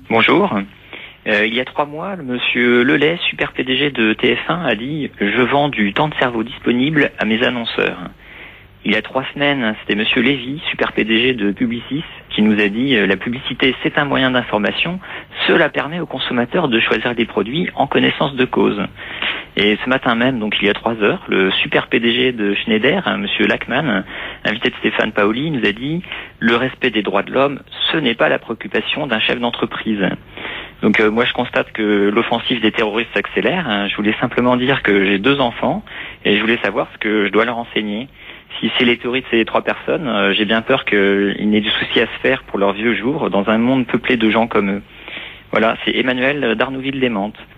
Bonjour. Il y a 3 mois, le monsieur Lelay, super PDG de TF1, a dit « Je vends du temps de cerveau disponible à mes annonceurs ». Il y a 3 semaines, c'était monsieur Lévy, super PDG de Publicis, qui nous a dit « La publicité, c'est un moyen d'information. Cela permet aux consommateurs de choisir des produits en connaissance de cause ». Et ce matin même, donc il y a 3 heures, le super PDG de Schneider, monsieur Lachmann, invité de Stéphane Paoli, nous a dit « Le respect des droits de l'homme, ce n'est pas la préoccupation d'un chef d'entreprise ». Donc moi je constate que l'offensive des terroristes s'accélère. Je voulais simplement dire que j'ai 2 enfants et je voulais savoir ce que je dois leur enseigner. Si c'est les théories de ces 3 personnes, j'ai bien peur qu'ils n'aient du souci à se faire pour leurs vieux jours dans un monde peuplé de gens comme eux. Voilà, c'est Emmanuel d'Arnouville-les-Mantes.